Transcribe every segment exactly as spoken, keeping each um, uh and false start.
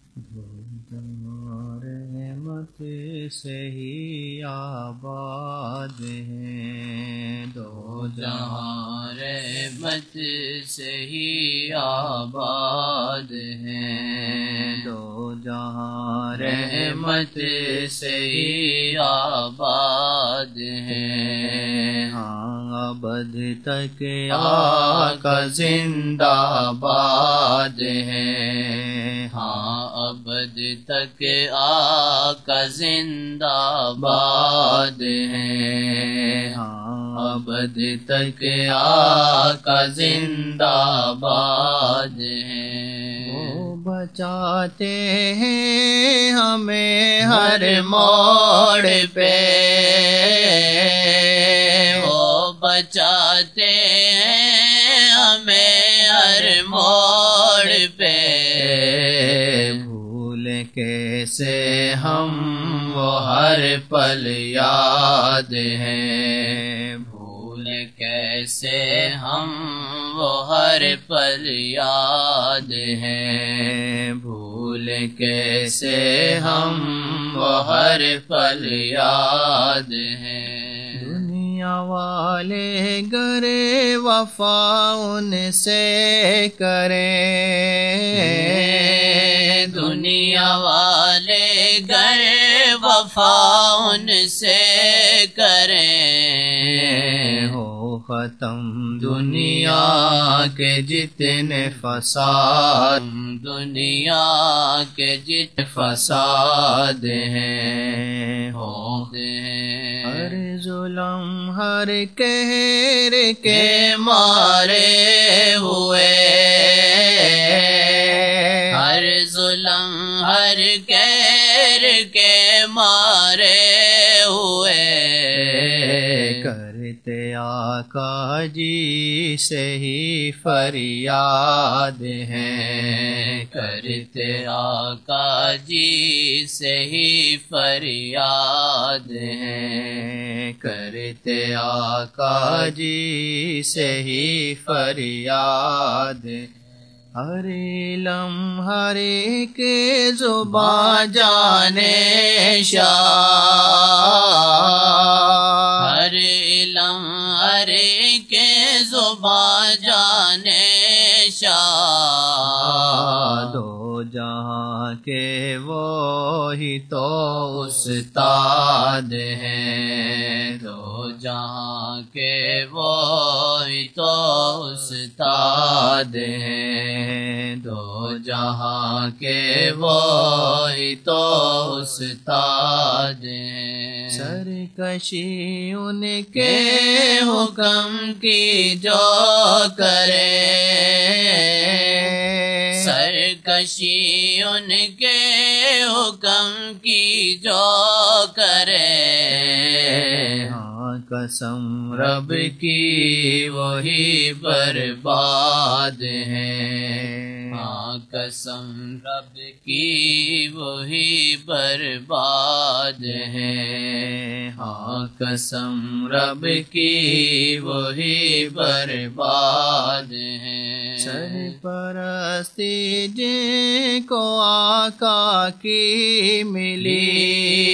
رحمت سے ہی آباد ہیں، دو جہاں رحمت سے ہی آباد ہیں، دو جہاں رحمت سے ہی آباد ہیں، ہاں ابد تک آقا زندہ باد ہے، ہاں ابد تک آقا زندہ باد ہے، ہاں ابد تک آقا زندہ باد ہے، وہ بچاتے ہیں ہمیں ہر موڑ پہ، وہ بچاتے ہیں ہمیں ہر موڑ پہ، بھول کیسے ہم وہ ہر پل یاد ہیں، بھول کیسے ہم وہ ہر پل یاد ہیں، بھول کیسے ہم وہ ہر پل یاد ہیں، دنیا والے گر وفا ان سے کریں، دنیا والے گر وفا ان سے کریں، ہو ختم دنیا کے جتنے فساد، دنیا کے جتنے فساد ہیں، ہو ہر ظلم ہر قہر کے مارے ہوئے، ہر ظلم ہر قہر کے مارے ہوئے، کرتے آقا جی سے ہی فریاد ہیں، کرتے آقا جی سے ہی فریاد ہیں، کرتے آقا جی سے ہی فریاد، ہر لمحہ ہر ایک زبان جانے شاہ، ہر لمحہ ہر ایک زبان جانے شاہ، دو جہاں کے وہی تو استاد ہیں، دو جہاں کے وہی تو استاد ہیں، دو جہاں کے وہی تو استاد ہیں، سرکشی ان کے حکم کی جو کرے، سرکشی ان کے حکم کی جو کرے، ہاں قسم رب کی وہی برباد ہیں، ہاں قسم رب کی وہی برباد ہیں، ہاں قسم رب کی وہی برباد ہیں، سرپرستی جن کو آقا کی ملی،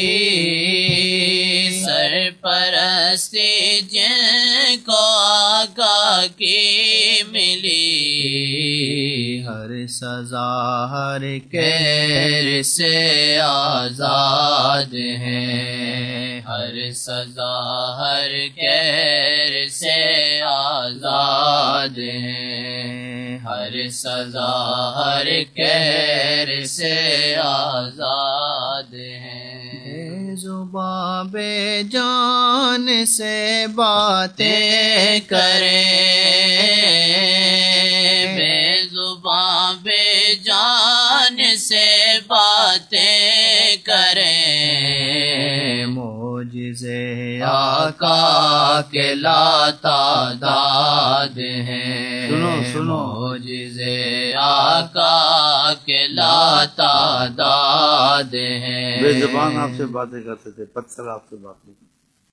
سرپرستی جن کو آقا کی ملی، ہر سزا ہر قہر سے آزاد ہیں، ہر سزا ہر قہر سے آزاد ہیں، ہر سزا ہر قہر سے آزاد ہیں، زبان بے جان سے باتیں کریں، بے زبان بے جان سے باتیں کریں، معجزے آقا کے لا تعداد ہیں، سنو سنو معجزے آقا کے لا تعداد ہیں، بے زبان آپ سے باتیں کرتے تھے، پتھر آپ سے بات نہیں کرتے۔